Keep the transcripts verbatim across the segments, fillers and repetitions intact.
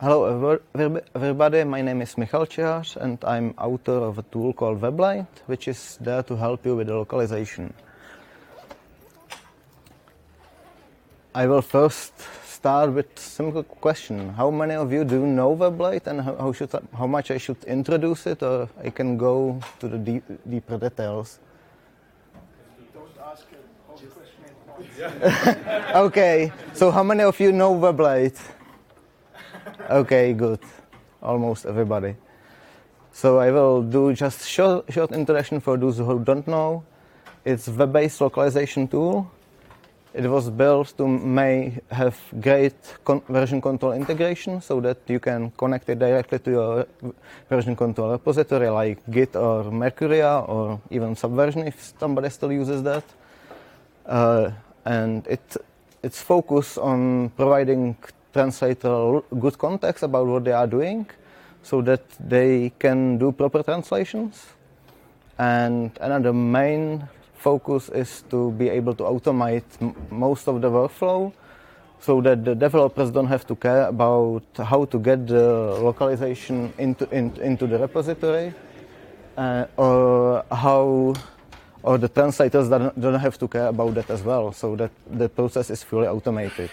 Hello every- everybody, my name is Michal Čihář and I'm author of a tool called WebLight, which is there to help you with the localization. I will first start with a simple question. How many of you do know WebLight and how, how, should I, how much I should introduce it, or I can go to the deep, deeper details? Don't ask all the questions. Okay, so how many of you know WebLight? Okay, good. Almost everybody. So I will do just short, short introduction for those who don't know. It's a web-based localization tool. It was built to may have great con- version control integration so that you can connect it directly to your version control repository like Git or Mercurial or even Subversion if somebody still uses that. Uh, and it it's focused on providing translator good context about what they are doing so that they can do proper translations. And another main focus is to be able to automate m- most of the workflow so that the developers don't have to care about how to get the localization into, in, into the repository uh, or how or the translators don't, don't have to care about that as well, so that the process is fully automated.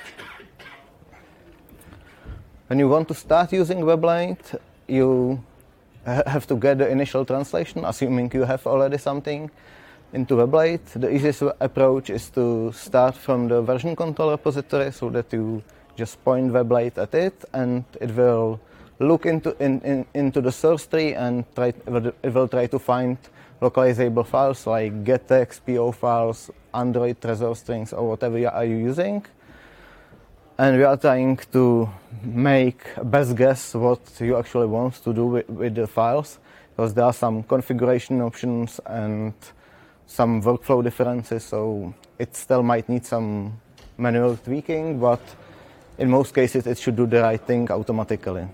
When you want to start using WebLight, you ha- have to get the initial translation, assuming you have already something into WebLight. The easiest approach is to start from the version control repository so that you just point WebLight at it and it will look into in, in, into the source tree and try, it will try to find localizable files like gettext, P O files, Android Trezor strings, or whatever you are using. And we are trying to make a best guess what you actually want to do with, with the files, because there are some configuration options and some workflow differences, so it still might need some manual tweaking, but in most cases it should do the right thing automatically.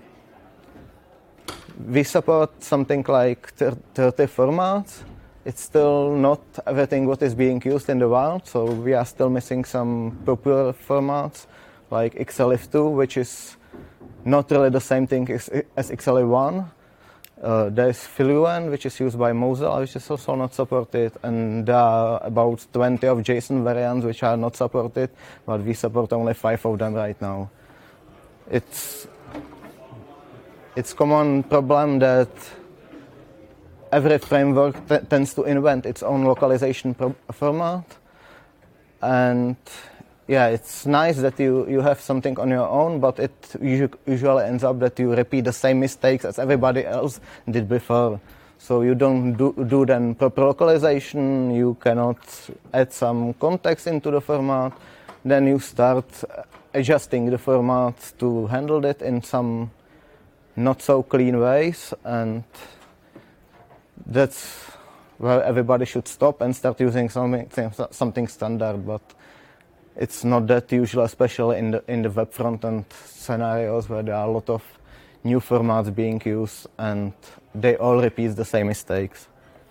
We support something like thirty formats. It's still not everything what is being used in the wild, so we are still missing some popular formats like X L F two, which is not really the same thing as, as X L F one. Uh, there's Filuan, which is used by Mozilla, which is also not supported, and there are about twenty of JSON variants which are not supported, but we support only five of them right now. It's it's common problem that every framework t- tends to invent its own localization pro- format, and yeah, it's nice that you, you have something on your own, but it usu- usually ends up that you repeat the same mistakes as everybody else did before. So you don't do, do then proper localization, you cannot add some context into the format, then you start adjusting the format to handle it in some not so clean ways, and that's where everybody should stop and start using something, something standard. But it's not that usual, especially in the in the web front-end scenarios where there are a lot of new formats being used and they all repeat the same mistakes.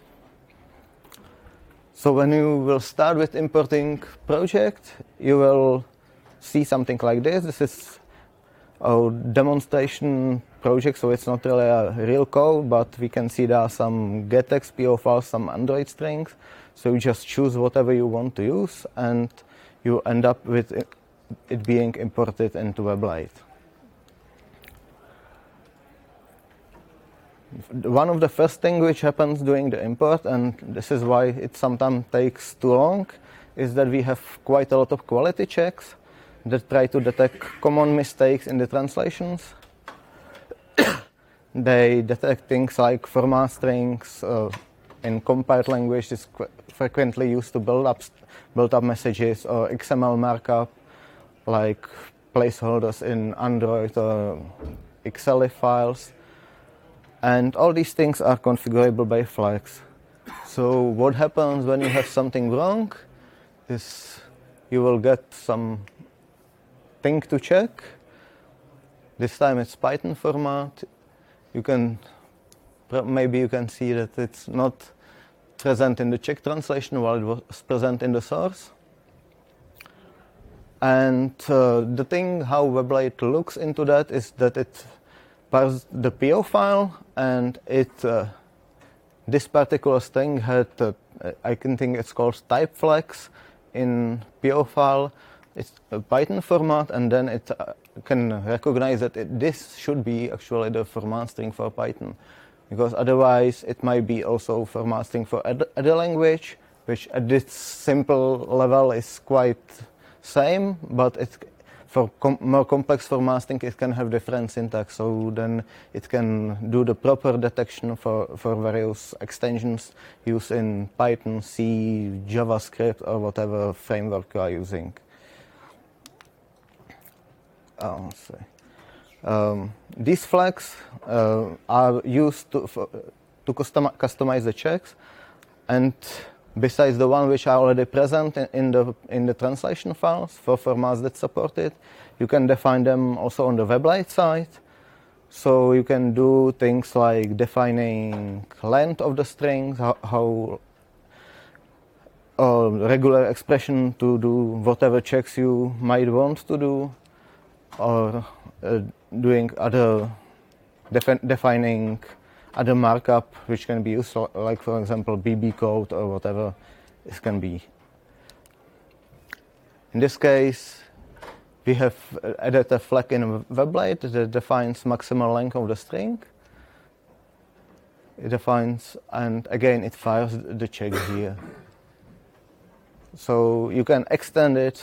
So when you will start with importing project, you will see something like this. This is a demonstration project, so it's not really a real code, but we can see there are some gettext, P O files, some Android strings. So you just choose whatever you want to use and you end up with it, it being imported into WebLight. One of the first things which happens during the import, and this is why it sometimes takes too long, is that we have quite a lot of quality checks that try to detect common mistakes in the translations. They detect things like format strings uh, in compiled language is qu- frequently used to build up build up messages, or X M L markup like placeholders in Android or X L F files. And all these things are configurable by flags. So what happens when you have something wrong is you will get some thing to check. This time it's Python format. You can maybe you can see that it's not present in the Czech translation while it was present in the source. And uh, the thing how WebLight looks into that is that it parsed the P O file, and it uh, this particular string had uh, I can think it's called type flags in P O file. It's a Python format, and then it uh, can recognize that it, this should be actually the format string for Python, because otherwise it might be also format string for other language, which at this simple level is quite same, but it, for com more complex formatting it can have different syntax, so then it can do the proper detection for, for various extensions used in Python, C, JavaScript, or whatever framework you are using. Oh, sorry. Um, these flags uh, are used to, for, to custom customize the checks, and besides the one which are already present in, in the in the translation files for formats that support it, you can define them also on the Weblate side. So you can do things like defining length of the strings, how, how uh, regular expression to do whatever checks you might want to do, or uh, doing other defi defining other markup which can be used, like for example B B code or whatever it can be. In this case, we have added a flag in Weblate that defines maximal length of the string. It defines, and again it fires the check here. So you can extend it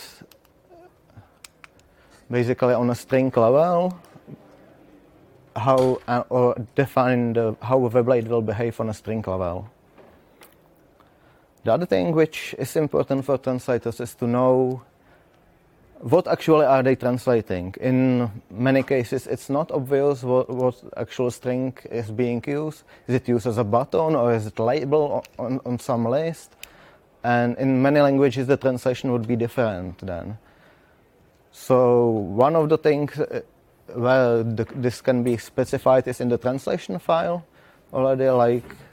basically on a string level, how uh, or define the, how Weblate will behave on a string level. The other thing which is important for translators is to know what actually are they translating. In many cases it's not obvious what, what actual string is being used. Is it used as a button, or is it label on, on some list? And in many languages the translation would be different then. So one of the things where the, this can be specified is in the translation file already, like